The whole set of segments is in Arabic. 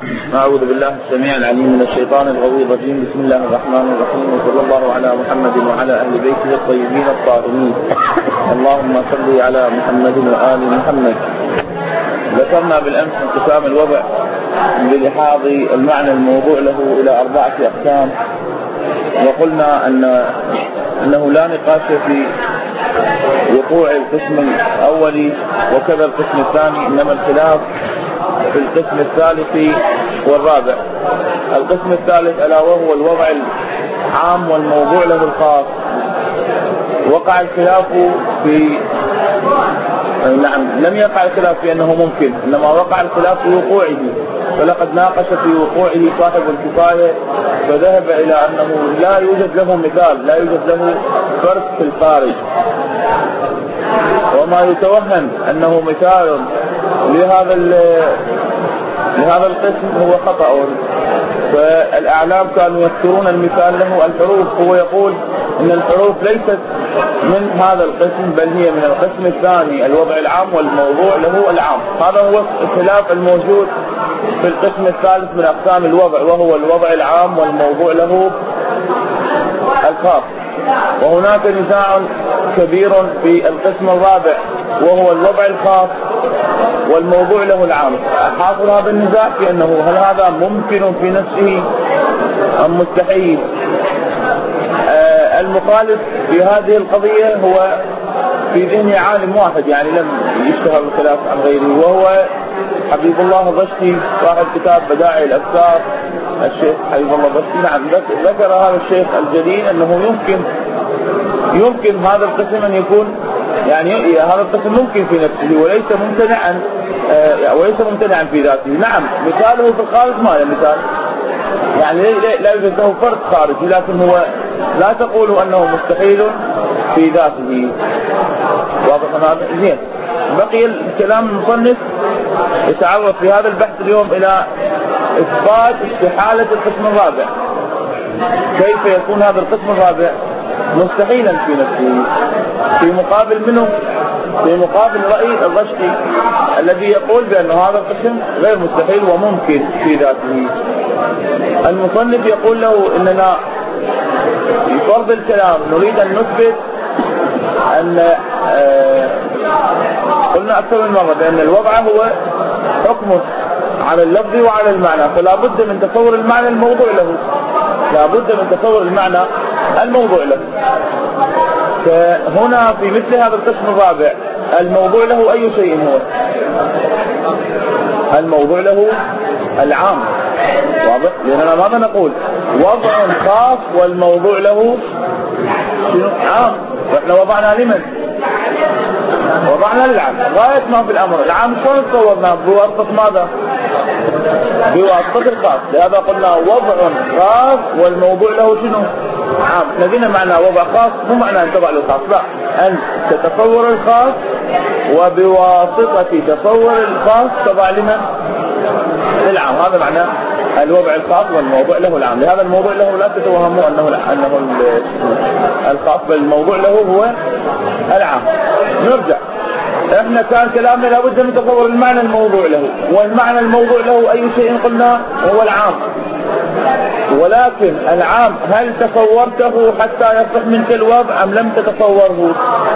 أعوذ بالله السميع العليم من الشيطان الرجيم. بسم الله الرحمن الرحيم، وصلى الله على محمد وعلى أهل بيته الطيبين الطاهرين. اللهم صل على محمد وآل محمد. ذكرنا بالأمس انقسام الوضع بلحاظ المعنى الموضوع له إلى 4 أقسام، وقلنا أنه لا نقاش في وقوع القسم الأول وكذا القسم الثاني، إنما الخلاف في القسم الثالث والرابع. القسم الثالث ألا وهو الوضع العام والموضوع له الخاص. وقع الخلاف في لم يقع الخلاف في أنه ممكن، إنما وقع الخلاف في وقوعه، فلقد ناقش في وقوعه صاحب الكفاية فذهب إلى أنه لا يوجد له مثال، لا يوجد له فرق في الخارج، وما يتوهم أنه مثال لهذا القسم هو خطأ. فالأعلام كانوا يذكرون المثال له الحروف، هو يقول إن الحروف ليست من هذا القسم بل هي من القسم الثاني، الوضع العام والموضوع له العام. هذا هو الخلاف الموجود في القسم الثالث من أقسام الوضع، وهو الوضع العام والموضوع له الخاص. وهناك نزاع كبير في القسم الرابع، وهو الوضع الخاص والموضوع له العام. حاصل هذا النزاع في أنه هل هذا ممكن في نفسه أم مستحيل. المخالف في هذه القضية هو في ذهن عالم واحد، يعني لم يشتهر الخلاف عن غيره، وهو حبيب الله الرشدي صاحب كتاب بدائع الأفكار. الشيخ حبيب الله الرشدي نعم ذكر هذا الشيخ الجليل أنه يمكن هذا القسم أن يكون، يعني هذا القسم ممكن في نفسه وليس ممتنعا في ذاته. نعم مثاله في الخارج ما له مثال، يعني لا يوجد له فرق خارجي، لكن هو لا تقول أنه مستحيل في ذاته. واضح هذا؟ زين. بقي الكلام المصنف يتعرض في هذا البحث اليوم إلى إثبات استحالة القسم الرابع. كيف يكون هذا القسم الرابع مستحيلا في نفسه؟ في مقابل منه، في مقابل رأي الرشدي الذي يقول بأن هذا القسم غير مستحيل وممكن في ذاته. المصنف يقول له إننا في فرض الكلام نريد أن نثبت أن قلنا أكثر من مرة بأن الوضع هو حكم على اللفظ وعلى المعنى، فلا بد من تصور المعنى الموضوع له، لا بد من تصور المعنى الموضوع له. فهنا في مثل هذا القسم الرابع الموضوع له أي شيء هو؟ الموضوع له العام. واضح؟ لأننا ماذا نقول؟ وضع خاص والموضوع له عام، وإحنا وضعنا لمن؟ وضعنا للعام. غاية ما في الأمر العام شلون تصورنا؟ بواسطة ماذا؟ بواسطة الخاص. لهذا قلنا وضع خاص والموضوع له شنو؟ عام. لدينا معنى وضع خاص مو معنى أن تضع للخاص، لا، أن تتصور الخاص وبواسطة تصور الخاص تضع لمن؟ للعام. هذا معنى الوضع الخاص والموضوع له العام. لهذا الموضوع له لا تتوهموا أنه الخاص، بل الموضوع له هو العام. نرجع، احنا كان كلامنا لابد من تصور المعنى الموضوع له، والمعنى الموضوع له أي شيء قلنا هو العام. ولكن العام هل تصورته حتى يصح منك الوضع أم لم تتصوره؟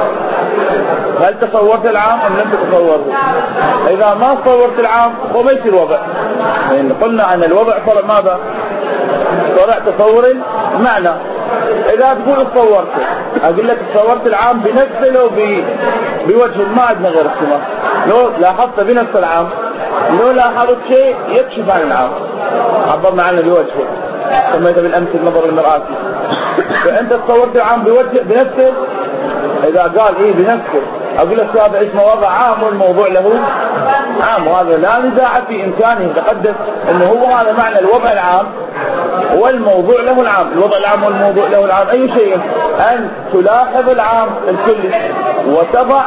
هل تصورت العام أم لم تتصوره؟ إذا ما تصورت العام هو ما يصير وضع. يعني قلنا أن الوضع فرع ماذا؟ فرع تصور المعنى. إذا تقول تصورته، أقول لك تصورت العام بنفسه لو بوجه ما عندنا غير السماء. لو لاحظت بنفس العام، لو لاحظت شيء يكشف عن العام عبرنا عنه بوجهه، سميته بالأمس النظر المرآتي. فأنت تصورت العام بنفسه، إذا قال إيه بنفسه أقول لك هذا اسمه وضع عام والموضوع له عام، وهذا لا نزاع في إمكانه يتحدث أنه هو هذا معنى الوضع العام والموضوع له العام. الوضع العام والموضوع له العام أي شيء؟ أن تلاحظ العام الكلي وتضع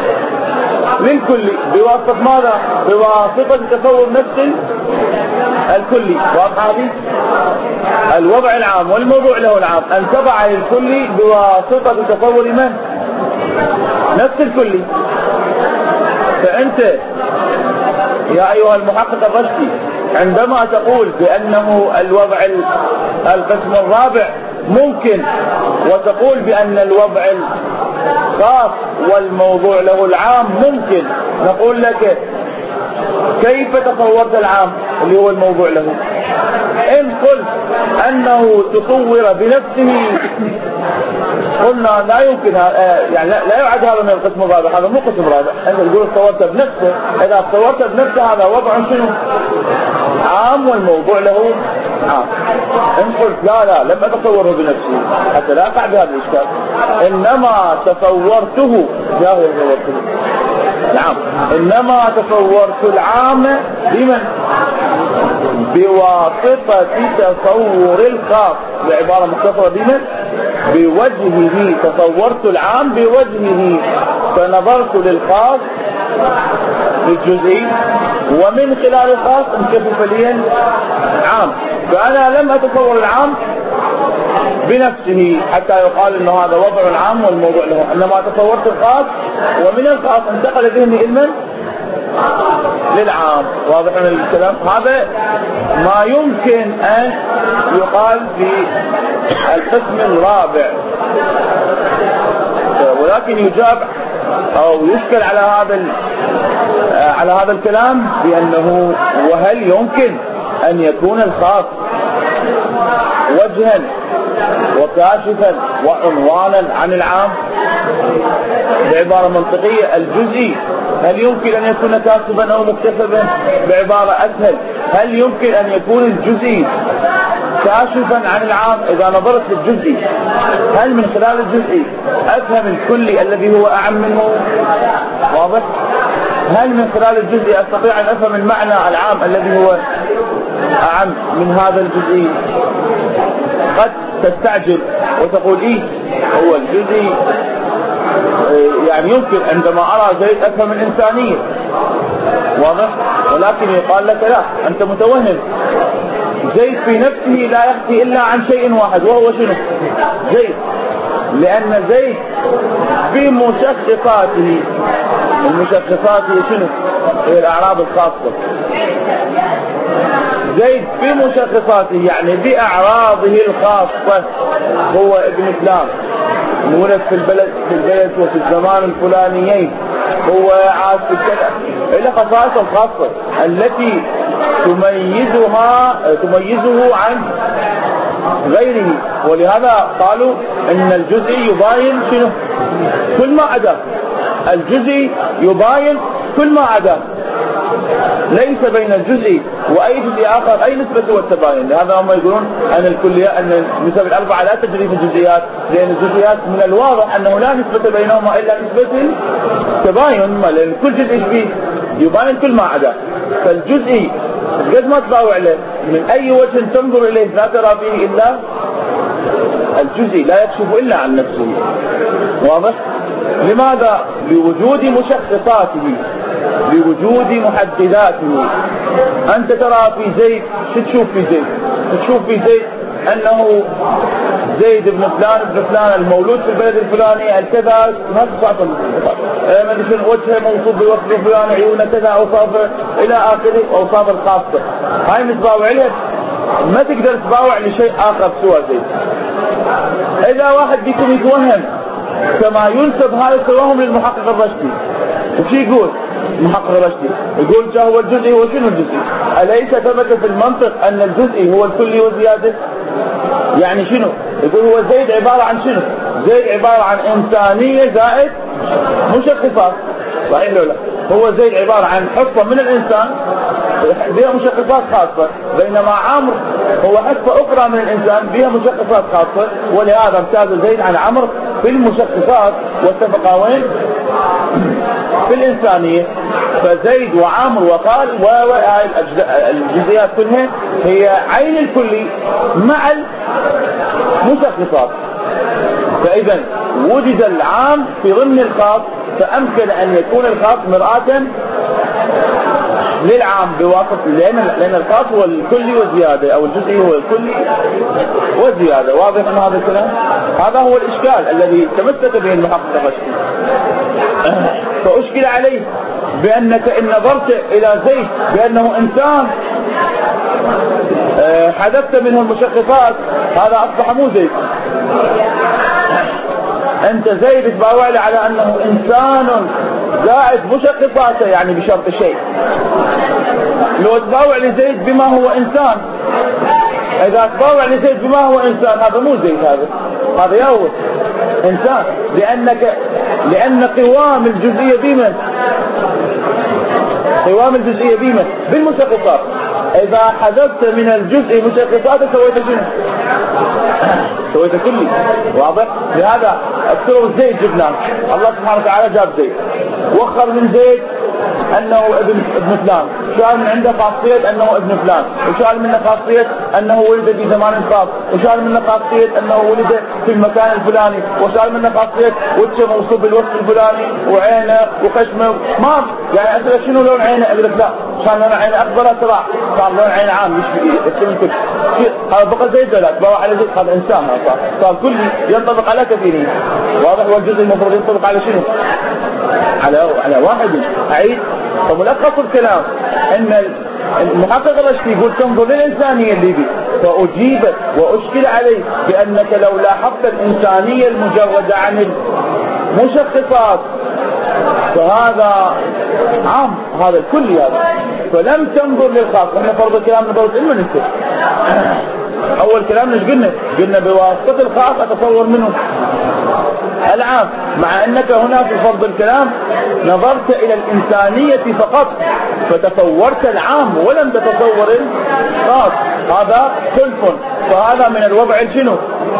للكلي بواسطة ماذا؟ بواسطة تصور نفس الكلي. واضح هذه؟ الوضع العام والموضوع له العام أن تضع للكلي بواسطة تصور من؟ نفس الكلي. فأنت يا أيها المحقق الرشدي عندما تقول بأنه الوضع القسم الرابع ممكن، وتقول بأن الوضع الخاص والموضوع له العام ممكن، نقول لك كيف تصورت العام اللي هو الموضوع له؟ إن قلت أنه تصور بنفسه قلنا لا يمكن، يعني لا يعد هذا من القسم الرابع، هذا مو قسم رابع. أنت تقول تصورت بنفسه، إذا تصورت بنفسه هذا وضع شنو؟ عام والموضوع له عام. إن قلت لا لم أتصوره بنفسي حتى لا أقع بهذا الإشكال، إنما تصورته نعم، إنما تصورت العام بمن؟ بواسطة تصور الخاص، بعبارة مختصرة بمن؟ بوجهه. تصورت العام بوجهه، فنظرت للخاص للجزئي ومن خلال الخاص انكشف لي عام، فأنا لم أتصور العام بنفسه حتى يقال انه هذا وضع عام والموضوع له، انما تصورت الخاص ومن الخاص انتقل ذهني علما للعام. واضح من الكلام؟ هذا ما يمكن ان يقال في القسم الرابع، ولكن يجاب او يشكل على هذا الكلام بانه وهل يمكن ان يكون الخاص وجها وكاشفا وعنوانا عن العام؟ بعبارة منطقية، الجزئي هل يمكن أن يكون كاشفا أو مكتسبا؟ بعبارة أسهل، هل يمكن أن يكون الجزئي كاشفا عن العام؟ إذا نظرت للجزئي هل من خلال الجزئي أفهم الكلي الذي هو أعم منه؟ واضح؟ هل من خلال الجزئي أستطيع أن أفهم المعنى العام الذي هو أعم من هذا الجزئي؟ قد تستعجل وتقول إيه هو الجزئي، يعني يمكن عندما أرى زيد أفهم الإنسانية، واضح؟ ولكن يقال لك لا، أنت متوهم. زيد في نفسه لا يحكي إلا عن شيء واحد، وهو شنو؟ زيد، لأن زيد في مشخصاته، المشخصات هي شنو؟ هي الأعراض الخاصة. زيد في مشخصاته يعني بأعراضه الخاصة هو ابن فلان، مولد في البلد وفي الزمان الفلانيين، هو عاش في كذا، إلى خصائصه الخاصة التي تميزه عن غيره. ولهذا قالوا ان الجزئي يباين شنو؟ كل ما عدا. الجزئي يباين كل ما عدا، ليس بين الجزئي واي جزء اخر اي نسبة والتباين. لهذا هم يقولون ان الكليات، ان النسب الاربعة لا تجري في الجزئيات، لان الجزئيات من الواضح انه لا نسبة بينهما الا نسبة التباين، لان كل جزء فيه يباين كل ما عدا. فالجزئي قد ما تباوع له من اي وجه تنظر اليه لا ترى فيه الا الجزئي، لا يكشف الا عن نفسه. واضح؟ لماذا؟ لوجود مشخصاته، لوجود محدداته. أنت ترى في زيد، شو تشوف في زيد؟ تشوف في زيد أنه زيد ابن فلان المولود في البلد الفلاني الكذا، ما تصعب مثل وجهه موصوف بوصف فلان، عيونه كذا، أوصاف إلى آخره، أوصاف الخاصة. هاي متباوع لها، ما تقدر تباوع لشيء آخر سوى زيد. إذا واحد بيكم يتوهم كما ينسب هذا التوهم للمحقق الرشدي، وش يقول المحقق الرشدي؟ يقول جاء هو الجزئي. هو شنو الجزئي؟ أليس ثبت في المنطق أن الجزئي هو الكلي وزيادة؟ يعني شنو؟ يقول هو زيد عبارة عن شنو؟ زيد عبارة عن إنسانية زائد مشخصات، صحيح ولا لا؟ هو زيد عبارة عن حصة من الإنسان بها مشخصات خاصة، بينما عمرو هو حصة أخرى من الإنسان بها مشخصات خاصة. ولهذا امتاز زيد عن عمرو في المشخصات واتفقا وين؟ في الإنسانية. فزيد وعمرو وقال الجزئيات كلها هي عين الكلي مع المشخصات. فإذا وجد العام في ضمن الخاص، فأمكن أن يكون الخاص مرآة للعام بواسطة، لأن الخاص هو الكلي والزيادة، أو الجزئي هو الكلي والزيادة. واضح أن هذا الكلام؟ هذا هو الإشكال الذي تمسك به المحقق الرشدي. فأشكل عليه بأنك إن نظرت إلى زيد بأنه إنسان حذفت منه المشخصات هذا أصبح مو زيد. أنت زيد تباوع لي على أنه إنسان زائد مشخصاته يعني بشرط شيء. لو تباوع لزيد بما هو إنسان، إذا تباوع لزيد بما هو إنسان هذا مو زيد، هذا يهوه إنسان، لأن قوام الجزئية بمن؟ قوام الجزئية بمن؟ بالمشخصات. إذا حذفت من الجزء مشخصاته سويت شنو؟ سويت كلي. واضح؟ لهذا اكثر زيد جبناه، الله سبحانه وتعالى جاب زيد، وخر من زيد أنه ابن فلان، شال من عنده خاصية أنه ابن فلان، وشال منه خاصية أنه ولد في زمان خاص، وشال منه خاصية أنه ولد في المكان الفلاني، وشال منه خاصية وجهه موصوف بالوصف الفلاني، وعينه وخشمه. ما يعني أسأل شنو لون عينه؟ أقول لك لا، كان لون عينه أخضر أسرع، كان لون عينه عام يشبه الكل. هذا بقى زيد ولا تباوع على زيد؟ هذا إنسان، صار كلي ينطبق على كثيرين. واضح؟ والجزء المفروض ينطبق على شنو؟ على واحد. أعيد. فملخص الكلام ان المحقق الرشدي يقول تنظر للإنسانية اللي بي، فأجيبت وأشكل عليه بأنك لو لاحظت الإنسانية المجردة عن المشخصات فهذا عام، هذا الكلي هذا، فلم تنظر للخاص. احنا فرض الكلام نظرت علم ننتهي. أول كلام ايش قلنا بواسطة الخاص أتصور منه العام، مع أنك هنا في فرض الكلام نظرت إلى الإنسانية فقط فتصورت العام ولم تتصور الخاص، هذا خلف. فهذا من الوضع شنو؟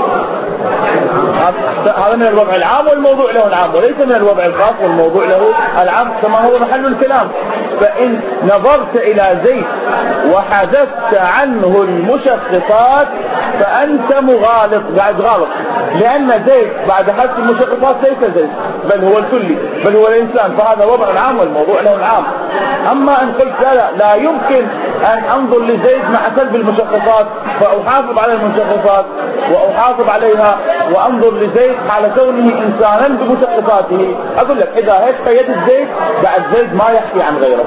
هذا من الوضع العام والموضوع له العام، وليس من الوضع الخاص والموضوع له العام كما هو محل الكلام. فإن نظرت إلى زيد وحدثت عنه المشخصات فأنت مغالط، قاعد غالط، لأن زيد بعد حذف المشخصات ليس زيد بل هو الكلي، بل هو الإنسان، فهذا وضع العام والموضوع له العام. أما أن قلت لا يمكن أن أنظر لزيد مع سلب المشخصات فأحافظ على المشخصات وأحافظ عليها وأنظر لزيد على كونه إنسانا بمشخصاته، أقول لك إذا هيك قيدت زيد بعد زيد ما يحكي عن غيره،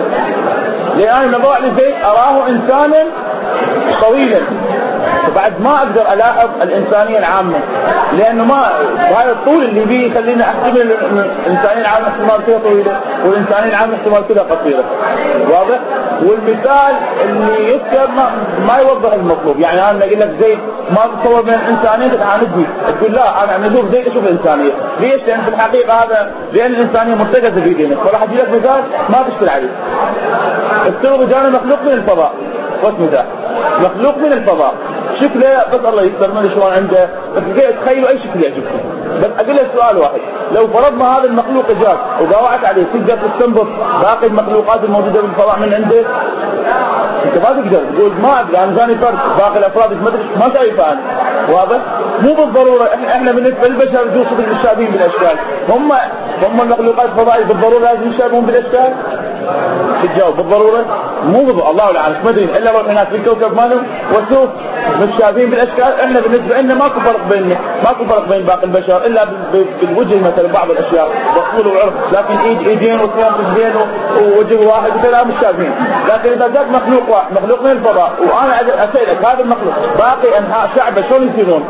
لأن نضع لزيد أراه إنسانا طويلا، بعد ما أقدر ألاحظ الإنسانية العامة، لأنه ما هذا الطول اللي بيه يخلينا أحتمل الإنسانية العامة احتمال كده طويلة والإنسانية العامة احتمال كده قصيرة. واضح؟ والمثال اللي يذكر ما يوضح المطلوب. يعني أنا أقول لك زيد ما تتصور من الإنسانية تتعاندني، تقول لا أنا أشوف زيد أشوف الإنسانية. ليش؟ لأن في الحقيقة هذا لأن الإنسانية مرتكزة في دينك، وراح أجي لك مثال ما تشكل عليه. افترض جانا مخلوق من الفضاء، واسمه ذا مخلوق من الفضاء، شكله بس الله يستر من شلون عنده، بس تخيلوا اي شكل يعجبكم. بس اقول لك سؤال واحد، لو فرضنا هذا المخلوق جاك وقاوعت عليه تقدر تستنبط باقي المخلوقات الموجوده بالفضاء من عنده؟ انت ما تقدر تقول ما اقدر، انا جاني فرد باقي الافراد ما شايفه انا. واضح؟ مو بالضروره احنا بالنسبه للبشر نشوف متشابهين بالاشكال، هم المخلوقات الفضائيه بالضروره لازم يشابهون بالاشكال؟ تجاوب بالضروره؟ مو بالضروره، الله لا عارف ما ادري الا روح هناك في الكوكب مالهم واشوف متشابهين بالاشكال. احنا بالنسبه لنا ماكو فرق بين باقي البشر الا بالوجه مثلا بعض الاشياء والطول والعرض، لكن ايدين واثنين رجلين ووجه واحد وكذا متشابهين. لكن اذا جاك مخلوق من الفضاء وانا اسالك هذا المخلوق باقي انحاء شعبه شلون يصيرون؟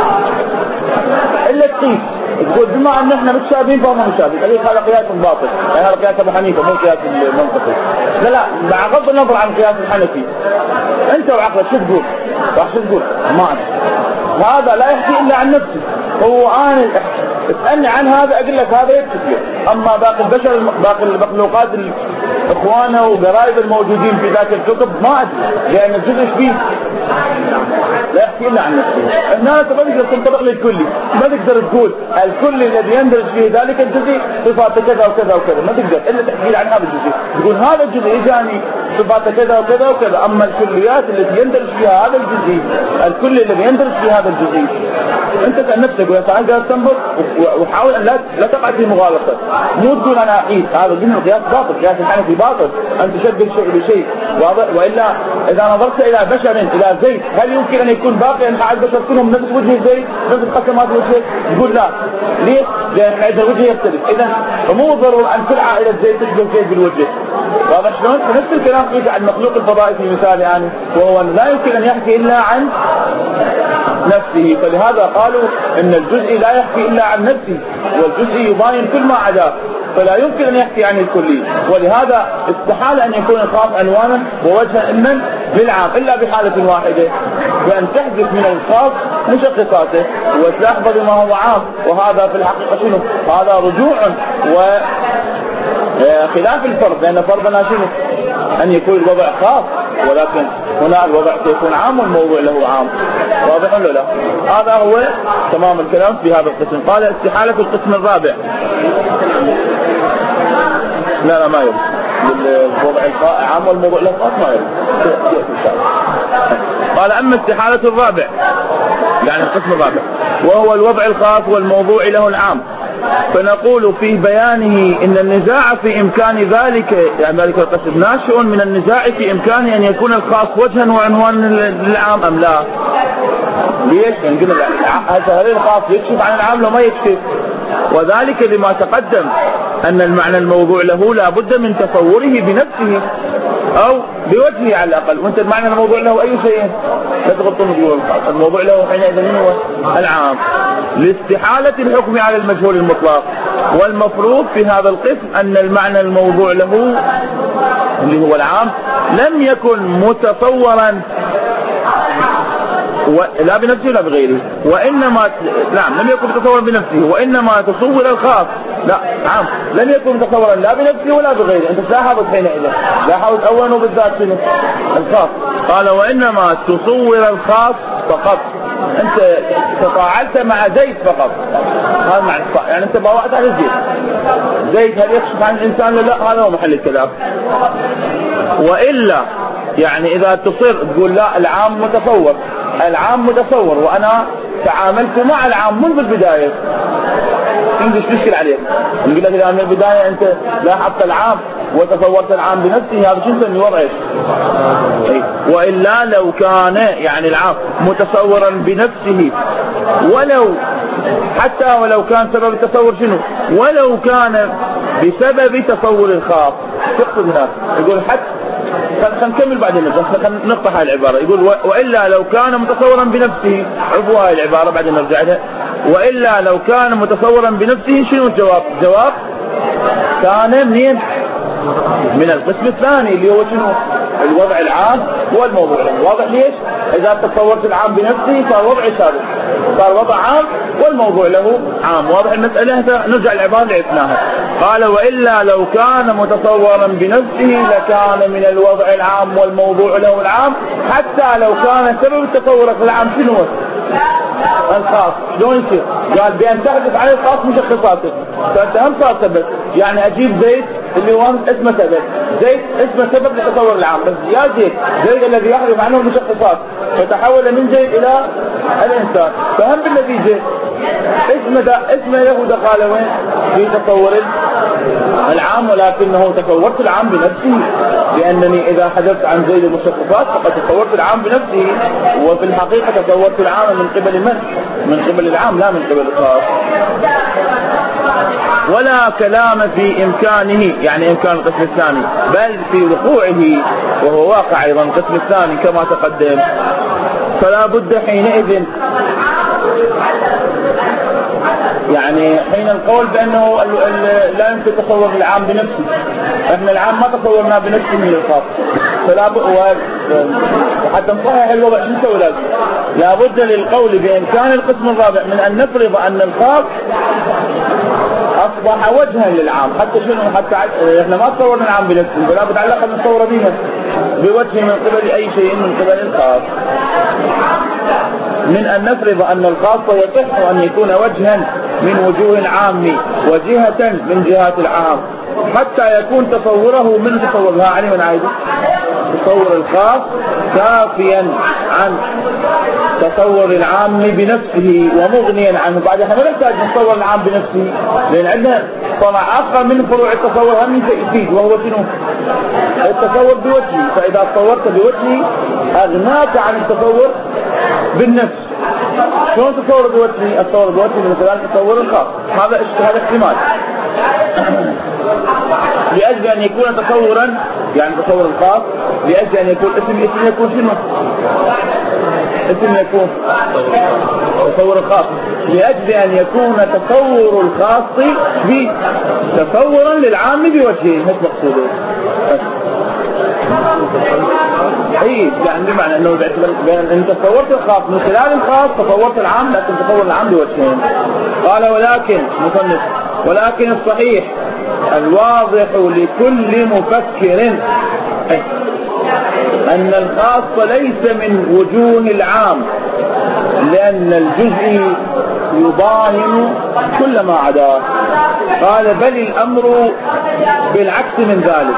الا تقيس تقول بما ان احنا متشابهين فهم متشابهين، هذا قياس باطل، يعني هذا قياس ابو حنيفه مو قياس المنطقي. لا مع غض النظر عن قياس الحنفي انت وعقلك شو تقول؟ راح شو تقول؟ ما هذا لا يحكي الا عن نفسه، هو انا اسالني عن هذا اقول لك هذا يكفي. اما باقي البشر باقي المخلوقات اخوانه وقرايب الموجودين في ذاك الكتب ما ادري، لان الجزء فيه لا يحكي الا عن نفسه. هنا ما تقدر تنطبق للكلي، ما تقدر تقول الكل الذي يندرج فيه ذلك الجزء صفاته كذا وكذا وكذا، ما تقدر الا تحكي عن هذا الجزء، تقول هذا الجزء اجاني صفاته كذا وكذا وكذا. اما الكليات التي يندرج فيها هذا الجزء، الكل الذي يندرج في هذا الجزء، انت سأل نفسك وتعال استنبط وحاول ان لا تقع في مغالطه، مو تقول انا اعيد هذا ضمن قياس باطل، قياس الحنفي باطل، ان تشبه شيء بشيء. واضح؟ والا اذا نظرت الى بشر الى زيد، هل يمكن أن يكون باقي أنواع البشر كلهم نفس وجه زيد، نفس قسمات وجهه؟ نقول لا. ليش؟ لأن عندنا وجه يختلف. إذا فمو ضروري أن كل عائلة زيد تشبه زيد بالوجه. واضح شلون؟ فنفس الكلام يجي عن المخلوق الفضائي في مثال يعني، وهو لا يمكن أن يحكي إلا عن نفسه، فلهذا قالوا إن الجزء لا يحكي إلا عن نفسه، والجزء يباين كل ما عداه، فلا يمكن أن يحكي عن الكلي. ولهذا استحال أن يكون الخاص عنوانا ووجها إما للعام إلا بحالة واحدة، بأن تحدث من الخاص مشخصاته وتحفظ ما هو عام. وهذا في الحقيقة شنو؟ هذا رجوع وخلاف الفرض، لأن فرضنا شنو؟ أن يكون الوضع خاص، ولكن هنا الوضع سيكون عام والموضوع له عام. واضح ولا لا؟ هذا هو تمام الكلام في هذا القسم. قال استحالة القسم الرابع. لا ما يرد بالوضع العام والموضوع له خاص، ما يرد. قال أما استحالة الرابع يعني القسم الرابع وهو الوضع الخاص والموضوع له العام، فنقول في بيانه إن النزاع في إمكان ذلك، يعني ذلك القسم ناشئ من النزاع في إمكانه أن يكون الخاص وجها وعنوانا للعام أم لا. ليش؟ يعني قلنا هل الخاص يكشف عن العام لو ما يكشف؟ وذلك لما تقدم أن المعنى الموضوع له لا بد من تصوره بنفسه أو بوجهه على الأقل. وانت المعنى الموضوع له أي شيء لا تغطون به الخاص، الموضوع له حينئذ هو العام لاستحالة الحكم على المجهول المطلق. والمفروض في هذا القسم أن المعنى الموضوع له اللي هو العام لم يكن متصورا لا بنفسه ولا بغيره، وإنما نعم لم يكن متصورا بنفسه وإنما تصور الخاص لا عام، لم يكن متصورا لا بنفسه ولا بغيره. أنت لاحظت حينئذ، لاحظت أولا وبالذات شنو الخاص. قال وإنما تصور الخاص فقط، أنت تفاعلت مع زيد فقط، هذا معنى يعني أنت باوعت على زيد هل يكشف عن الإنسان لا؟ هذا هو محل الكلام. وإلا يعني إذا تصر تقول لا العام متصور، العام متصور وأنا تعاملت مع العام منذ البداية، إيش مشكل عليك؟ نقول لك إذا من البداية أنت لاحظت العام وتصورت العام بنفسه، هذا شو نسمي وضع ايش؟ وإلا لو كان يعني العام متصورا بنفسه ولو حتى ولو كان سبب التصور شنو؟ ولو كان بسبب تصور الخاص. تقصد هنا يقول حتى خلينا نكمل بعدين خلينا نقطع هاي العبارة. يقول وإلا لو كان متصورا بنفسه، عفوا هاي العبارة بعدين نرجع لها. وإلا لو كان متصورا بنفسه شنو الجواب؟ جواب كان منين؟ من القسم الثاني اللي هو شنو؟ الوضع العام والموضوع. واضح ليش؟ إذا تصورت العام بنفسه صار وضع ثابت، صار وضع عام والموضوع له عام. واضح المسألة؟ نرجع العبارة اللي عرفناها. قال وإلا لو كان متصورا بنفسه لكان من الوضع العام والموضوع له العام، حتى لو كان سبب التصور في العام شنو؟ الخاص. شلون يصير؟ قال بأن تحدث عن الخاص مشخصاته، فأنت هم صار سبب. يعني أجيب زيد اللي هو اسمه سبب، زيد اسمه سبب لتصور العام، بس يا زيد الذي يحدث عنه المشخصات، فتحول من زيد إلى الإنسان، فهم بالنتيجة اسمه له دخل وين؟ في تصور العام، ولكنه تصورت العام بنفسه، لأنني إذا حدثت عن زيد المشخصات فقد تصورت العام بنفسه، وفي الحقيقة تصورت العام من قبل من؟ من قبل العام لا من قبل الخاص. ولا كلام في إمكانه يعني إمكان القسم الثاني، بل في وقوعه وهو واقع أيضا القسم الثاني كما تقدم. فلا بد حينئذ يعني حين القول بأنه لا يمكن تصور العام بنفسه، احنا العام ما تصورناه بنفسه من الخاص، فلا حتى نصحح الوضع شو نسوي؟ لا بد للقول بإمكان القسم الرابع من أن نفرض أن الخاص أصبح وجها للعام. حتى شنو؟ حتى احنا ما تصورنا العام بنفسه، فلا بد على الأقل نصور بها بوجه من قبل أي شيء من قبل الخاص. من أن نفرض أن الخاص يصح أن يكون وجها من وجوه العام وجهة من جهات العام، حتى يكون تصوره من تصورها علي من عايده تصور الخاص كافيا عن تصور العام بنفسه ومغنيا عنه. بعد احنا ما نحتاج نتصور العام بنفسه، لان عندنا طبعا اخر من فروع التصور هم يفيد، وهو شنو؟ التصور بوجهي. فاذا تصورت بوجهي اغناك عن التصور بالنفس. شلون تصور بوجهي؟ التصور بوجهي من خلال التصور الخاص. هذا احتمال لأجل أن يكون تصورا، يعني تصور الخاص، لأجل أن يكون اسم يكون شنو؟ اسم يكون تصور الخاص، لأجل أن يكون تصور الخاص به تصورا للعام بوجهه. مش مقصوده اي، يعني بمعنى انه انت تصورت الخاص من خلال الخاص تصورت العام، لكن تصور العام بوجهين. قال ولكن مصنف ولكن الصحيح الواضح لكل مفكر أن الخاص ليس من وجوه العام، لأن الجزء يضاهن كل ما عداه. قال بل الأمر بالعكس من ذلك،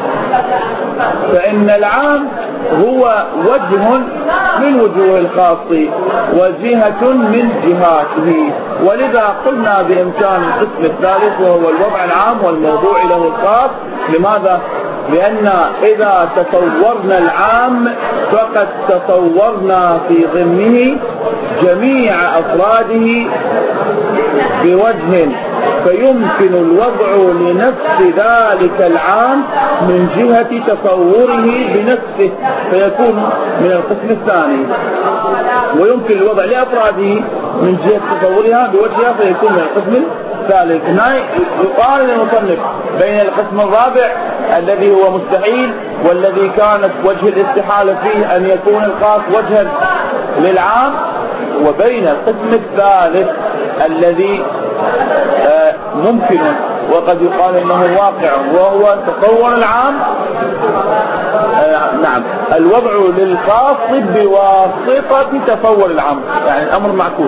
فإن العام هو وجه من وجوه الخاص وجهة من جهاته، ولذا قلنا بإمكان القسم الثالث وهو الوضع العام والموضوع له الخاص. لماذا؟ لأن إذا تصورنا العام فقد تصورنا في ضمنه جميع أفراده بوجه، فيمكن الوضع لنفس ذلك العام من جهة تصوره بنفسه فيكون من القسم الثاني، ويمكن الوضع لأفراده من جهة تصورها بوجهها فيكون من القسم الثالث. هنا يقارن المصنف بين القسم الرابع الذي هو مستحيل والذي كانت وجه الاستحالة فيه أن يكون الخاص وجها للعام، وبين القسم الثالث الذي ممكن وقد يقال انه واقع، وهو تصور العام نعم الوضع للخاص بواسطة تصور العام، يعني الامر معكوس.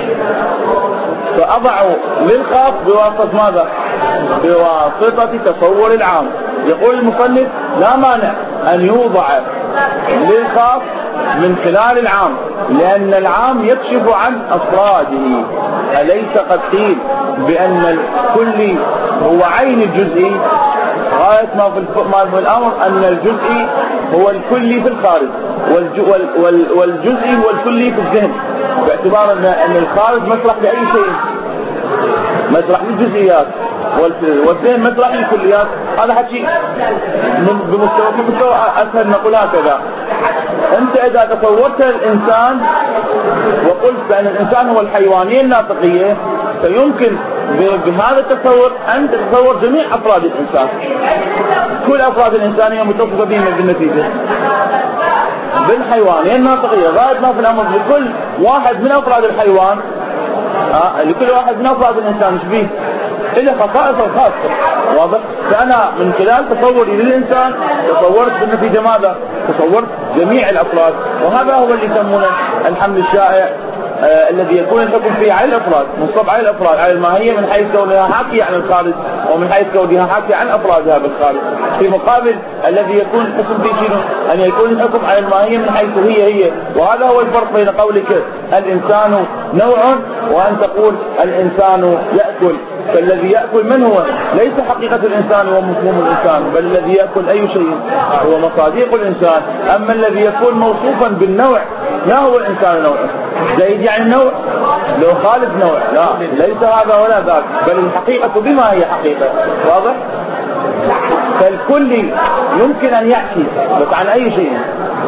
فأضع للخاص بواسطة ماذا؟ بواسطة تصور العام. يقول المصنف لا مانع أن يوضع للخاص من خلال العام، لأن العام يكشف عن أفراده. أليس قد قيل بأن الكل هو عين الجزئي؟ غاية ما في الأمر أن الجزئي هو الكلي في الخارج، والجزئي هو الكلي في الذهن، باعتبار أن الخارج مسرح لأي شيء، مسرح للجزئيات، والذهن مسرح للكليات. هذا حكي بمستوى أسهل نقول هكذا. أنت إذا تصورت الإنسان وقلت بأن الإنسان هو الحيوانية الناطقية، فيمكن بهذا التصور أن تتصور جميع أفراد الإنسان، كل أفراد الإنسانية متصفة بهم بالنتيجة بالحيوانية الناطقية. غاية ما في الأمر لكل واحد من أفراد الحيوان لكل واحد من أفراد الإنسان شبيه إلى خصائص الخاصة، واضح؟ فأنا من خلال تصوري للإنسان تصورت بالنتيجة ماذا؟ تصورت جميع الأفراد، وهذا هو اللي يسمونه الحمل الشائع الذي يكون الحكم فيه على الأفراد، منصب على الأفراد، على الماهية من حيث كونها حاكية عن الخارج، ومن حيث كونها حاكية عن أفرادها بالخارج، في مقابل الذي يكون الحكم فيه شنو؟ أن يكون الحكم على الماهية من حيث هي. وهذا هو الفرق بين قولك الإنسان نوع وأن تقول الإنسان يأكل. فالذي يأكل من هو؟ ليس حقيقة الإنسان ومفهوم الإنسان، بل الذي يأكل أي شيء هو مصادق الإنسان. أما الذي يكون موصوفا بالنوع، ما هو الإنسان نوع؟ زيد يعني نوع، لو خالد نوع، لا ليس هذا ولا ذاك، بل الحقيقة بما هي حقيقة، واضح؟ فالكل يمكن أن يحكي بس عن أي شيء،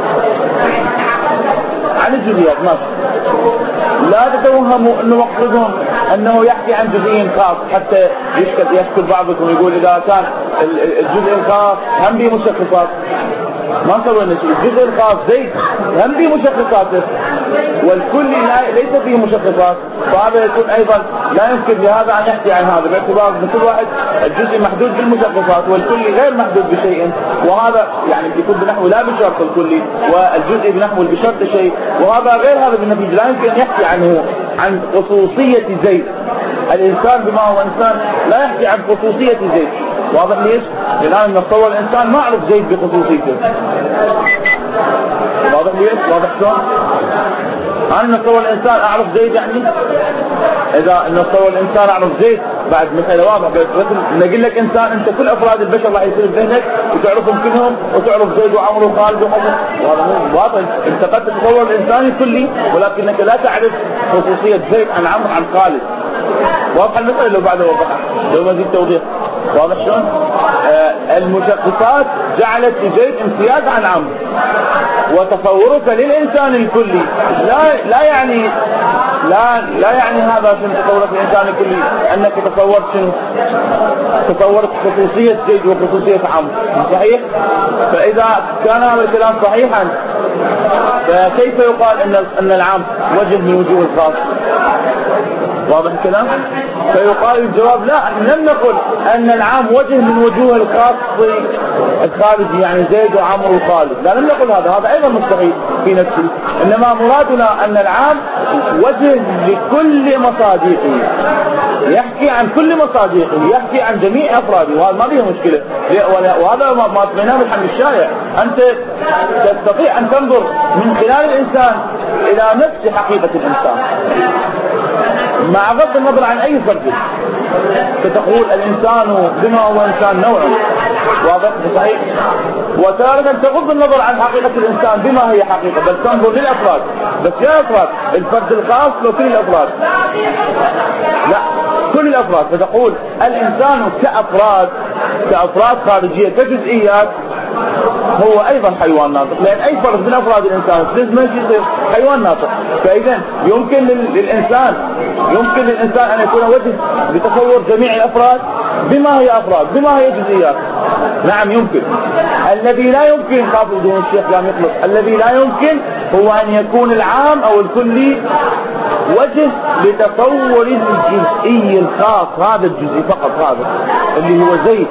عن الجزئيات ماشي. لا تتوهموا انه مقصدهم انه يحكي عن جزئي خاص، حتى يشكل بعضكم ويقول اذا كان الجزء الخاص هم به مشخصات، ما نسوي لنا شيء. الجزء الخاص زيد هم به مشخصاته، والكل ليس فيه مشخصات، فهذا يكون ايضا لا يمكن لهذا ان يحكي عن هذا، باعتبار ان كل واحد الجزء محدود بالمشخصات والكل غير محدود بشيء، وهذا يعني يكون بنحو لا بشرط الكلي، والجزء بنحو بشرط شيء، وهذا غير هذا بالنتيجة. لا يمكن ان يحكي عنه عن خصوصية زيد. الإنسان بما هو إنسان لا يحكي عن خصوصية زيد، واضح ليش؟ الآن نتصور الإنسان ما أعرف زيد بخصوصيته. واضح ليش؟ واضح شلون؟ أنا نتصور الإنسان أعرف زيد، يعني إذا نتصور الإنسان أعرف زيد بعد مسألة واضحة. بس نقول لك إنسان، أنت كل أفراد البشر راح يصير بذهنك وتعرفهم كلهم، وتعرف زيد وعمر وخالد وحسن. وهذا مو باطل. أنت قد تتصور الإنسان الكلي ولكنك لا تعرف خصوصية زيد عن عمرو عن خالد. واضح المسألة لو بعد وضحها، لو مزيد توضيح. واضح شلون؟ المشخصات جعلت زيد امتياز عن عمرو، وتصورك للإنسان الكلي لا يعني هذا شنو تصورك للإنسان الكلي أنك تصورت شنو؟ تصورت خصوصية زيد وخصوصية عمرو، صحيح؟ فإذا كان هذا الكلام صحيحا فكيف يقال أن العام وجه من وجوه الخاص؟ واضح الكلام؟ فيقال الجواب لا، لم نقل أن العام وجه من وجوه الخاص الخارجي، يعني زيد وعمرو وخالد، لا، لم نقل هذا أيضا مستحيل في نفسه. إنما مرادنا أن العام وجه لكل مصادقه، يحكي عن كل مصادقه، يحكي عن جميع أفراده، وهذا ما فيه مشكلة. وهذا ما سمعناه بالحمد الشائع. أنت تستطيع أن تنظر من خلال الإنسان إلى نفس حقيقة الإنسان مع غض النظر عن أي فرد. فتقول الإنسان بما هو إنسان نوعا، واضح صحيح؟ وتارة تغض النظر عن حقيقة الإنسان بما هي حقيقة، بل تنظر للأفراد. بس يا أفراد الفرد الخاص لو كل الأفراد، لا، كل الأفراد. فتقول الإنسان كأفراد خارجية كجزئيات هو أيضا حيوان ناطق، لأن أي فرد من أفراد الإنسان لازم يصير حيوان ناطق. فإذا يمكن للإنسان أن يكون وجه بتصور جميع الأفراد بما هي أفراد، بما هي جزئيات. نعم يمكن. الذي لا يمكن، قابل دون الشيخ لم يخلص، الذي لا يمكن هو أن يكون العام أو الكلي وجه لتصور الجزئي الخاص، هذا الجزئي فقط، هذا اللي هو زيد،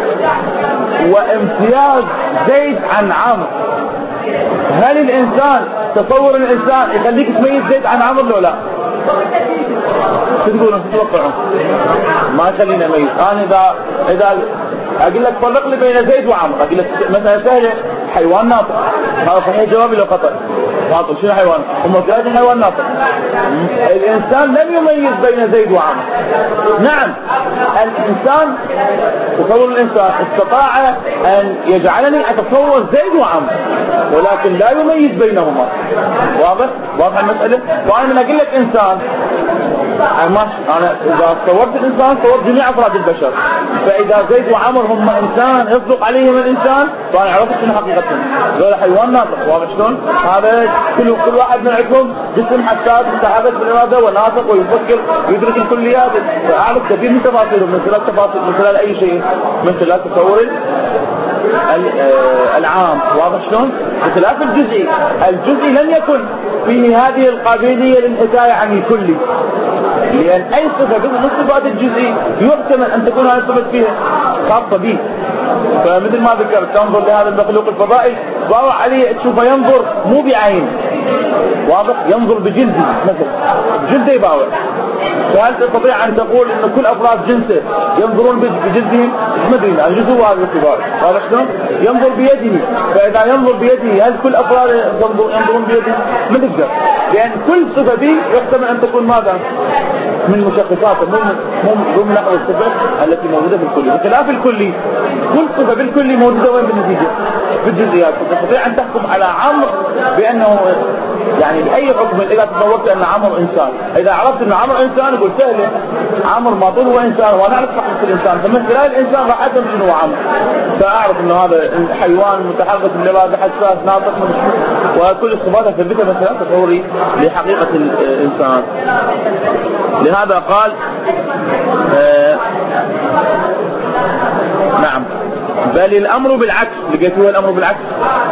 وامتياز زيد عن عمرو. هل الإنسان تصور الإنسان يخليك تميز زيد عن عمرو لو لا؟ تقولون تتوقعون ما يخليني اميز. انا اذا اقول لك فرق لي بين زيد وعمرو، اقول لك مثلا سهله، حيوان ناطق، هذا صحيح جوابي لو خطا. ناطق شنو حيوان؟ هم ثلاثه حيوان ناطق. الانسان لم يميز بين زيد وعمرو. نعم الانسان، تصور الانسان استطاع ان يجعلني اتصور زيد وعمرو ولكن لا يميز بينهما. واضح المساله؟ وانا من اقول لك انسان، أنا إذا صورت الإنسان صورت جميع أفراد البشر، فإذا زيد وعمر هم إنسان يصدق عليهم الإنسان فأنا عرفت شنو حقيقتهم. ذول حيوان ناطق، واضح شلون؟ هذا كل واحد نعرفهم جسم حساس متحرك بالإرادة وناطق ويفكر ويدرك الكليات، فأعرف كثير من تفاصيلهم من خلال تفاصيل، من خلال أي شيء، من خلال تصور العام. واضح شلون؟ بخلاف الجزئي لن يكن فيه هذه القابلية للحكاية عن الكلي، لأن أي صفة من صفات الجزئي يحتمل أن تكون هذه الصفة فيها خاصة به. فمثل ما ذكرت تنظر لهذا المخلوق الفضائي باوع عليه تشوفه ينظر مو بعين، واضح، ينظر بجلده مثلا، جلده يباوع. فهل تستطيع أن تقول أن كل أفراد جنسه ينظرون بجلدهم؟ ما أدري، جزء هذا الاعتبار. واضح شلون؟ ينظر بيده، فإذا ينظر بيده هل كل أفراد ينظرون بيده؟ ما تقدر، لأن كل صفة به يحتمل أن تكون ماذا؟ من مشخصاته، مو من نحو الصفة التي موجودة في الكلي. بخلاف الكلي كل صفة بالكلي موجودة وين؟ بالنتيجة في الجزئيات. تستطيع أن تحكم على عمرو بأنه يعني بأي حكم إذا تصورت أن عمرو إنسان. إذا عرفت أن عمرو إنسان يقول سهلة، عمرو ما طول هو إنسان ونعرف حقيقة الإنسان، فمن خلال الإنسان راح أفهم شنو هو عمرو، فأعرف أنه هذا حيوان متحرك بالإرادة حساس ناطق وكل الصفات أثبتها مثلا تصوري لحقيقة الإنسان. لهذا قال نعم بل الأمر بالعكس. لقيت هو الأمر بالعكس،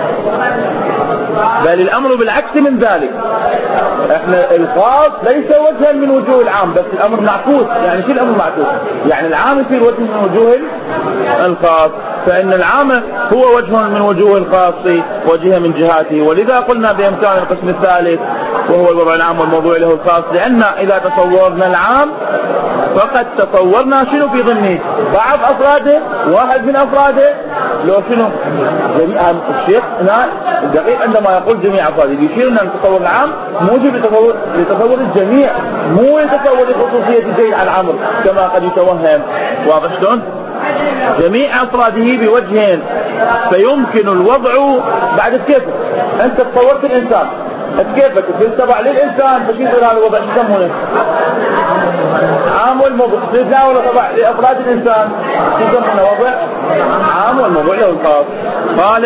بل الأمر بالعكس من ذلك. احنا الخاص ليس وجها من وجوه العام، بس الأمر معكوس. يعني شو الأمر معكوس؟ يعني العام يصير وجه من وجوه الخاص. فإن العام هو وجه من وجوه الخاص وجهة من جهاته، ولذا قلنا بإمكان القسم الثالث وهو الوضع العام والموضوع له الخاص، لأن إذا تصورنا العام فقد تصورنا شنو في ضمنه؟ بعض أفراده، واحد من أفراده، لو شنو الشيخ هنا الدقيق عندما يقول جميع أفراده يشير أن نتصور العام موجب لتصور الجميع، مو لتصور خصوصية زيد عن عمرو كما قد يتوهم. واضح شلون؟ جميع أفراده بوجهين، فيمكن الوضع بعد كيف أنت تصورت الإنسان كيفك تتبع للإنسان فشي يصير هذا الوضع يسمونه عام والموضوع، تتناول طبعا لأفراد الإنسان يسمونه وضع عام والموضوع له الخاص. قال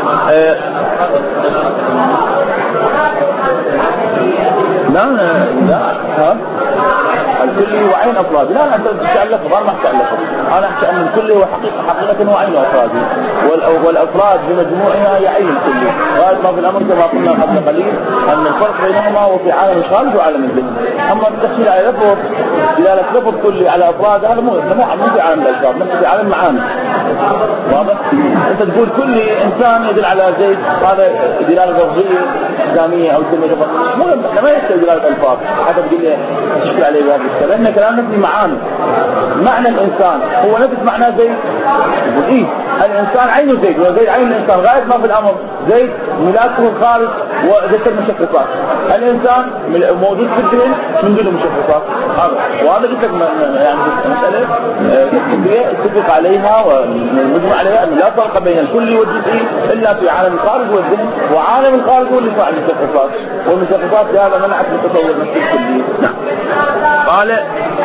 لا الكل هو عين أفراد. لا أنت تحكي اللفظ، أنا ما أحكي اللفظ، أنا أحكي أن الكل هو حقيقة هو عين أفراد، والأفراد بمجموعها هي عين الكل. غاية ما في الأمر كما قلنا قبل قليل أن الفرق بينهما هو في عالم الخارج وعالم الذهن. أما التحصيل على لفظ دلالة لفظ كلي على أفراد هذا مو في عالم الألفاظ، نحن في عالم معاني. واضح؟ أنت تقول كل إنسان يدل على زيد، هذا دلالة لفظية إسلامية أو كلمة مو ما يحتاج دلالة ألفاظ حتى تقول لي تشكل عليه بهذا الكلام، لأن كلام نفسي معاني. معنى الإنسان هو نفس معنى زيد. إيه الإنسان عينه زيد وزيد عين الإنسان. غاية ما في الأمر زيد ملاكه الخارج وذكر مشخصات، الإنسان موجود في الذهن من دون مشخصات. هذا وهذا قلت لك يعني مسألة اتفق عليها والمجمع عليها أنه لا فرق بين الكل والجزئي إلا في عالم الخارج والذهن، وعالم الخارج هو اللي فعل المشخصات، والمشخصات هذا منعت من تصور نفس الكلي. نعم. قال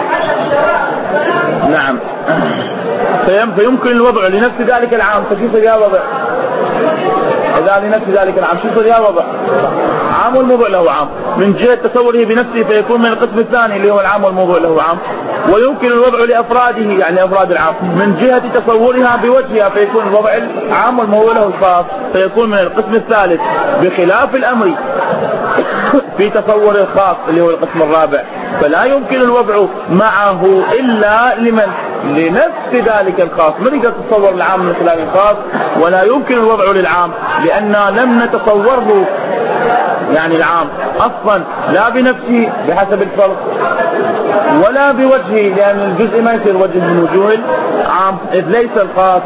نعم فيمكن الوضع لنفس ذلك العام. فكيف يا وضع إذا لنفس ذلك العام شو يا وضع عام والموضوع له عام من جهة تصوره بنفسه فيكون من القسم الثاني اللي هو العام والموضوع له عام. ويمكن الوضع لأفراده يعني أفراد العام من جهة تصورها بوجهها فيكون الوضع العام والموضوع له الخاص فيكون من القسم الثالث، بخلاف الأمر في تصور الخاص اللي هو القسم الرابع. فلا يمكن الوضع معه إلا لنفس ذلك الخاص. ما تقدر تتصور العام من خلال الخاص، ولا يمكن الوضع للعام لأننا لم نتصوره يعني العام أصلا لا بنفسه بحسب الفرق ولا بوجهه، لأن الجزء ما يصير وجه من وجوه العام إذ ليس الخاص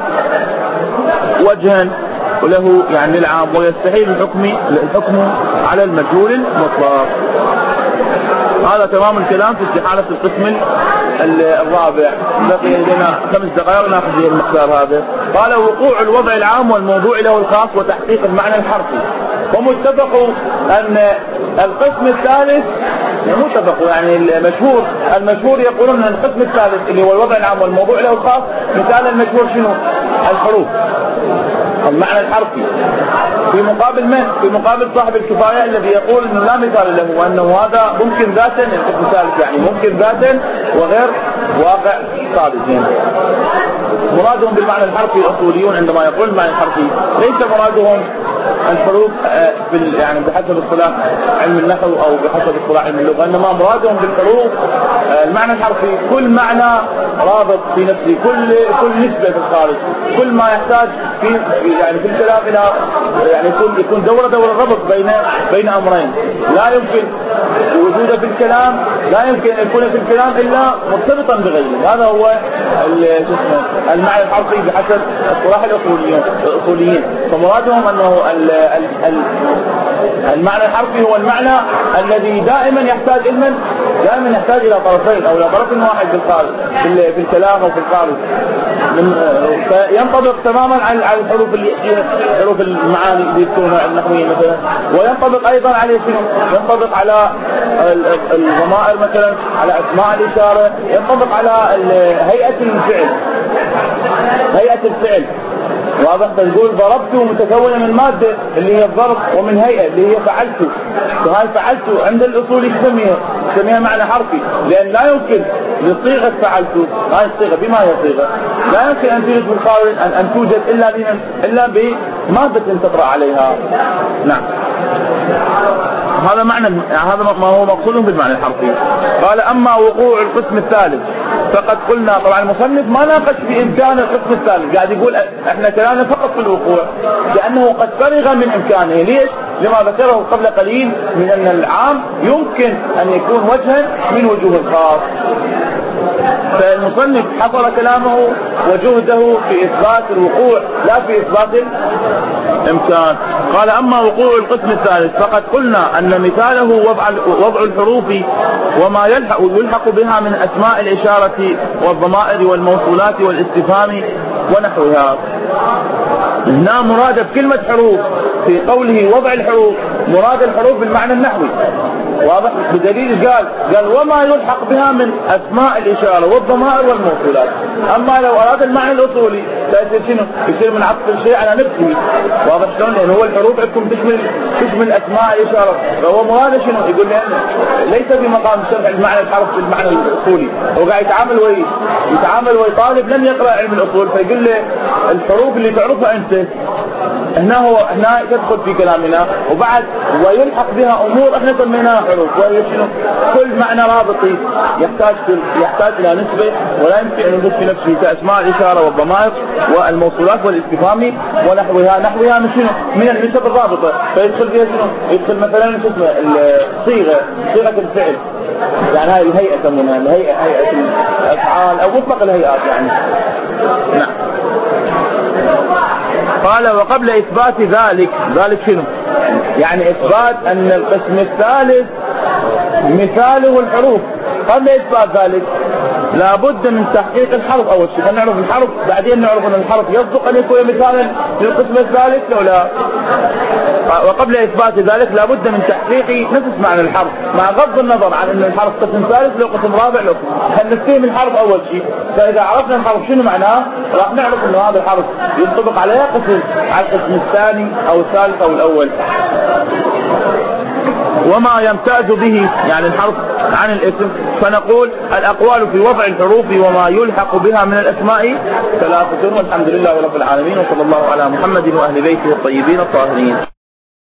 وجها وله يعني العام، ويستحيل الحكم على المجهول المطلق. هذا تمام الكلام في استحالة القسم الرابع. بقي لنا 5 دقائق ناخذ المقدار هذا. قال وقوع الوضع العام والموضوع له الخاص وتحقيق المعنى الحرفي. ومتفقوا أن القسم الثالث متفقوا يعني المشهور يقولون أن القسم الثالث اللي هو الوضع العام والموضوع له الخاص مثال المشهور شنو؟ الحروف، المعنى الحرفي. في مقابل من؟ في مقابل صاحب الكفاية الذي يقول انه لا مثال له وانه هذا ممكن ذاتا القسم الثالث يعني ممكن ذاتا وغير واقع ثابت. يعني مرادهم بالمعنى الحرفي الاصوليون عندما يقول المعنى الحرفي ليس مرادهم الحروف يعني بحسب اصطلاح علم النحو او بحسب اصطلاح علم اللغة، انما مرادهم بالحروف المعنى الحرفي كل معنى رابط في نفسه، كل نسبة في الخارج، كل ما يحتاج في يعني في الكلام الى يعني يكون دورة ربط بين امرين لا يمكن وجوده في الكلام، لا يمكن ان يكون في الكلام الا مرتبطا بغيره. هذا هو المعنى الحرفي بحسب اصطلاح الاصوليين. فمرادهم انه المعنى الحرفي هو المعنى الذي دائما يحتاج الى طرفين او الى طرف واحد في الكلام او في الخارج، فينطبق تماما على الحروف اللي حروف المعاني اللي تكون النحويه مثلا، وينطبق ايضا على ينطبق على الضمائر مثلا، على اسماء الاشاره، ينطبق على هيئه الفعل. واضح؟ تقول ضربت متكونه من ماده اللي هي الضرب ومن هيئه اللي هي فعلت، وهاي فعلت عند الاصول يسميها معنى حرفي، لان لا يمكن لصيغه فعلت هاي الصيغه بما هي صيغه لا يمكن ان توجد في الخارج ان توجد الا بماده تطرا عليها. نعم هذا ما هو مقصود بالمعنى الحرفي. قال اما وقوع القسم الثالث فقد قلنا. طبعا المصنف ما ناقش في إمكان القسم الثالث، قاعد يقول احنا كلامنا فقط في الوقوع، لأنه قد فرغ من إمكانه. ليش؟ لما ذكره قبل قليل من أن العام يمكن أن يكون وجها من وجوه الخاص. فالمصنف حصر كلامه وجهده في إثبات الوقوع لا في إثبات الإمكان. قال: أما وقوع القسم الثالث فقد قلنا أن مثاله وضع الحروف وما يلحق بها من أسماء الإشارة والضمائر والموصولات والاستفهام ونحوها. هنا مراد بكلمة حروف في قوله وضع الحروف مراد الحروف بالمعنى النحوي، واضح؟ بدليل قال وما يلحق بها من أسماء الإشارة والضمائر والموصولات. أما لو أراد المعنى الأصولي فيصير شنو؟ يصير من عطف الشيء على نفسه، واضح شلون؟ لأن هو الحروف عندكم تشمل أسماء الإشارة، فهو مراد شنو؟ يقول ليس بمقام شرح المعنى الحرف بالمعنى الأصولي، هو قاعد يتعامل ويطالب لم يقرأ علم الأصول، فيقول له الحروف اللي تعرفها أنت هنا تدخل في كلامنا، وبعد ويلحق بها أمور احنا سميناها حروف، وهي شنو؟ كل معنى رابطي يحتاج إلى نسبة ولا يمكن أن يضيف في نفسه كأسماء الإشارة والضمائر والموصولات والاستفهام ونحوها من النسب الرابطة، فيدخل فيها شنو؟ يدخل مثلا صيغة الفعل، يعني هاي الهيئة يسمونها هيئة الأفعال أو مطلق الهيئات يعني. نعم. قال: وقبل إثبات ذلك شنو؟ يعني إثبات أن القسم الثالث مثاله الحروف. قبل إثبات ذلك لابد من تحقيق الحرف أول شيء، خلينا نعرف الحرف بعدين نعرف أن الحرف يصدق أن يكون مثالا للقسم الثالث أو لا. وقبل إثبات ذلك لابد من تحقيق نفس معنى الحرف، مع غض النظر عن أن الحرف قسم ثالث لو قسم رابع لو نفهم الحرف أول شيء. فإذا عرفنا الحرف شنو معناه راح نعرف أن هذا الحرف ينطبق على القسم الثاني أو الثالث أو الأول. وما يمتاز به يعني الحرف عن الاسم، فنقول الأقوال في وضع الحروف وما يلحق بها من الأسماء ثلاثة. والحمد لله رب العالمين، وصلى الله على محمد وأهل بيته الطيبين الطاهرين.